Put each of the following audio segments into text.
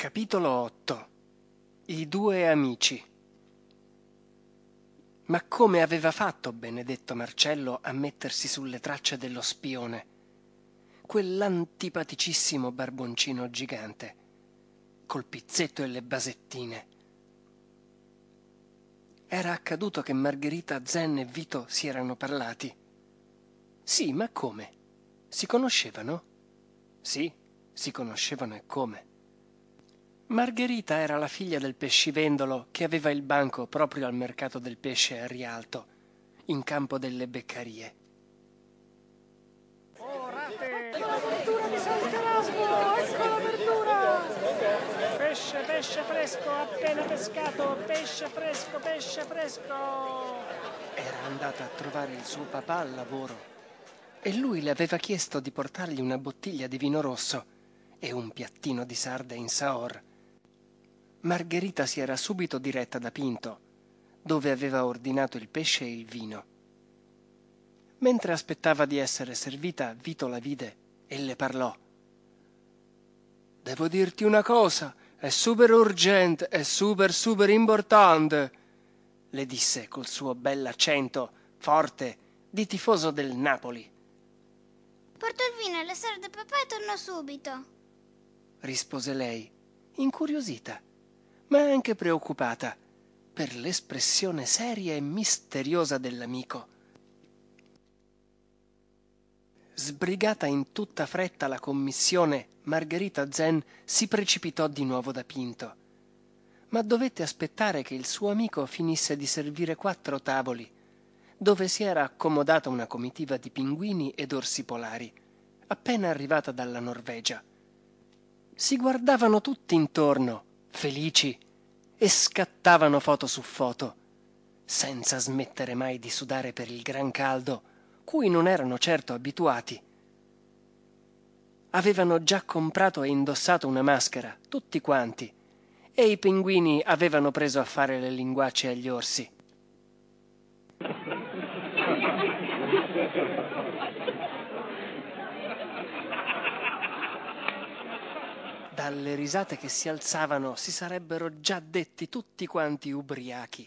Capitolo 8. I due amici. Ma come aveva fatto Benedetto Marcello a mettersi sulle tracce dello spione? Quell'antipaticissimo barboncino gigante, col pizzetto e le basettine. Era accaduto che Margherita, Zen e Vito si erano parlati. Sì, ma come? Si conoscevano? Sì, si conoscevano e come. Margherita era la figlia del pescivendolo che aveva il banco proprio al mercato del pesce a Rialto, in campo delle Beccarie. Oh, rate! La verdura di Sant'Erasmo! Ecco la verdura! Pesce fresco, appena pescato! Pesce fresco! Era andata a trovare il suo papà al lavoro e lui le aveva chiesto di portargli una bottiglia di vino rosso e un piattino di sarde in saor. Margherita si era subito diretta da Pinto, dove aveva ordinato il pesce e il vino. Mentre aspettava di essere servita, Vito la vide e le parlò. «Devo dirti una cosa, è super urgente, è super importante», le disse col suo bell'accento, forte, di tifoso del Napoli. «Porto il vino e le sarde a papà e torno subito», rispose lei, incuriosita, ma anche preoccupata per l'espressione seria e misteriosa dell'amico. Sbrigata in tutta fretta la commissione, Margherita Zen si precipitò di nuovo da Pinto, ma dovette aspettare che il suo amico finisse di servire 4 tavoli, dove si era accomodata una comitiva di pinguini ed orsi polari, appena arrivata dalla Norvegia. Si guardavano tutti intorno, felici, e scattavano foto su foto, senza smettere mai di sudare per il gran caldo, cui non erano certo abituati. Avevano già comprato e indossato una maschera, tutti quanti, e i pinguini avevano preso a fare le linguacce agli orsi. Dalle risate che si alzavano si sarebbero già detti tutti quanti ubriachi.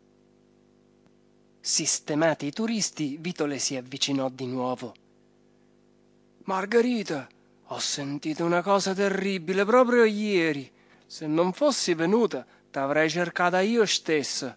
Sistemati i turisti, Vito le si avvicinò di nuovo. «Margherita, ho sentito una cosa terribile proprio ieri. Se non fossi venuta, t'avrei cercata io stessa».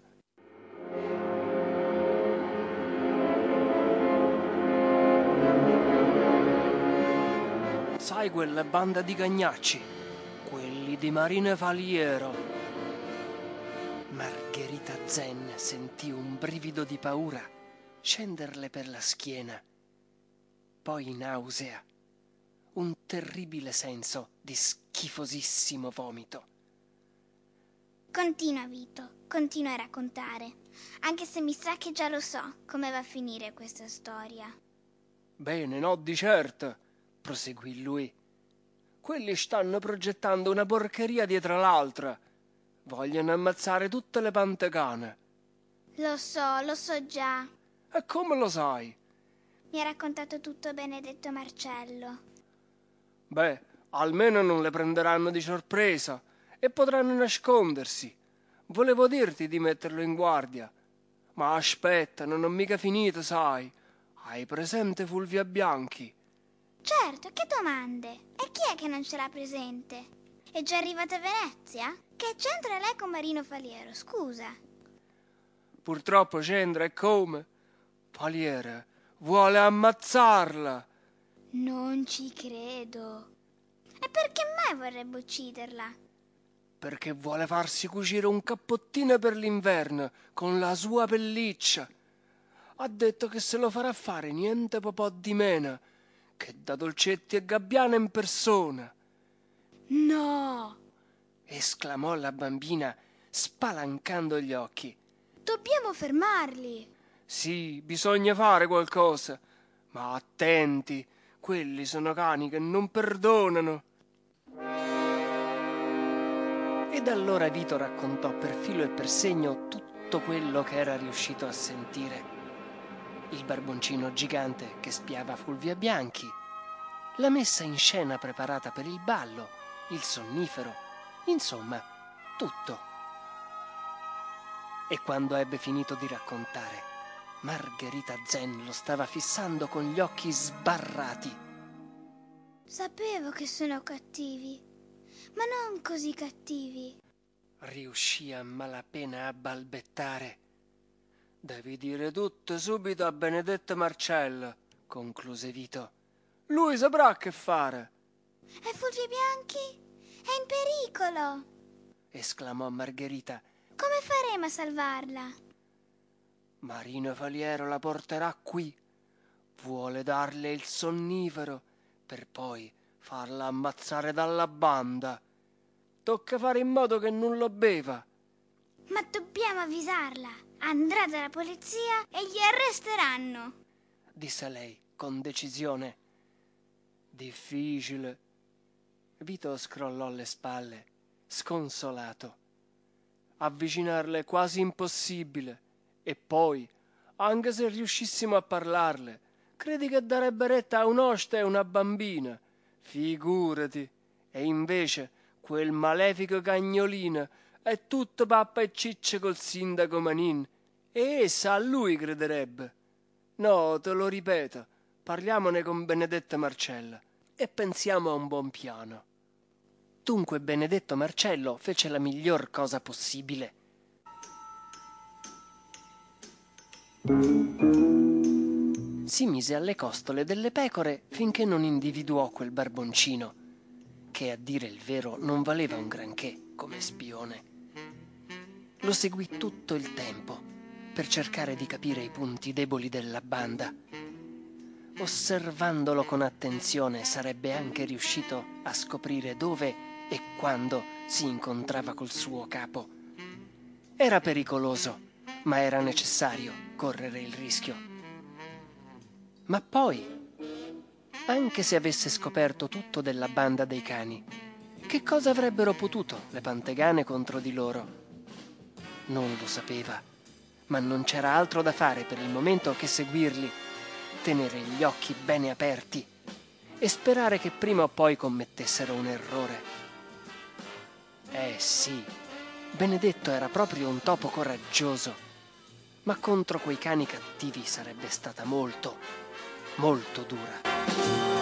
«Sai quella banda di cagnacci? Quelli di Marina Faliero». Margherita Zen sentì un brivido di paura scenderle per la schiena, poi nausea, un terribile senso di schifosissimo vomito. «Continua, Vito, continua a raccontare, anche se mi sa che già lo so come va a finire questa storia». «Bene, no di certo», proseguì lui. «Quelli stanno progettando una porcheria dietro l'altra. Vogliono ammazzare tutte le pantegane». Lo so già. «E come lo sai?» Mi ha raccontato tutto Benedetto Marcello. «Beh, almeno non le prenderanno di sorpresa e potranno nascondersi. Volevo dirti di metterlo in guardia. Ma aspetta, non ho mica finito, sai. Hai presente Fulvia Bianchi?» Certo, che domande? E chi è che non ce l'ha presente? È già arrivata a Venezia? Che c'entra lei con Marino Faliero, scusa? «Purtroppo c'entra, e come? Faliere vuole ammazzarla». Non ci credo. E perché mai vorrebbe ucciderla? «Perché vuole farsi cucire un cappottino per l'inverno con la sua pelliccia. Ha detto che se lo farà fare niente po' di meno che da Dolcetti e Gabbiana in persona». No! esclamò la bambina spalancando gli occhi. Dobbiamo fermarli! «Sì, bisogna fare qualcosa, ma attenti, quelli sono cani che non perdonano». Ed allora Vito raccontò per filo e per segno tutto quello che era riuscito a sentire. Il barboncino gigante che spiava Fulvia Bianchi, la messa in scena preparata per il ballo, il sonnifero, Insomma, tutto. E quando ebbe finito di raccontare, Margherita Zen lo stava fissando con gli occhi sbarrati. Sapevo che sono cattivi, ma non così cattivi. Riuscì a malapena a balbettare. Devi dire tutto subito a Benedetto Marcello, concluse Vito. Lui saprà che fare. È Fulvia Bianchi? È in pericolo! Esclamò Margherita. Come faremo a salvarla? Marino Faliero la porterà qui. Vuole darle il sonnifero per poi farla ammazzare dalla banda. Tocca fare in modo che non lo beva. Ma dobbiamo avvisarla. Andrà dalla polizia e gli arresteranno, disse lei con decisione. Difficile. Vito scrollò le spalle, sconsolato. Avvicinarle è quasi impossibile. E poi, anche se riuscissimo a parlarle, credi che darebbe retta a un'oste e una bambina? Figurati. E invece quel malefico cagnolino è tutto pappa e cicce col sindaco Manin, e essa a lui crederebbe. No, te lo ripeto, parliamone con Benedetto Marcello e pensiamo a un buon piano. Dunque Benedetto Marcello fece la miglior cosa possibile. Si mise alle costole delle pecore finché non individuò quel barboncino, che a dire il vero non valeva un granché come spione. Lo seguì tutto il tempo per cercare di capire i punti deboli della banda. Osservandolo con attenzione sarebbe anche riuscito a scoprire dove e quando si incontrava col suo capo. Era pericoloso, ma era necessario correre il rischio. Ma poi, anche se avesse scoperto tutto della banda dei cani, che cosa avrebbero potuto le pantegane contro di loro? Non lo sapeva, ma non c'era altro da fare per il momento che seguirli, tenere gli occhi bene aperti e sperare che prima o poi commettessero un errore. Sì, Benedetto era proprio un topo coraggioso, ma contro quei cani cattivi sarebbe stata molto, molto dura.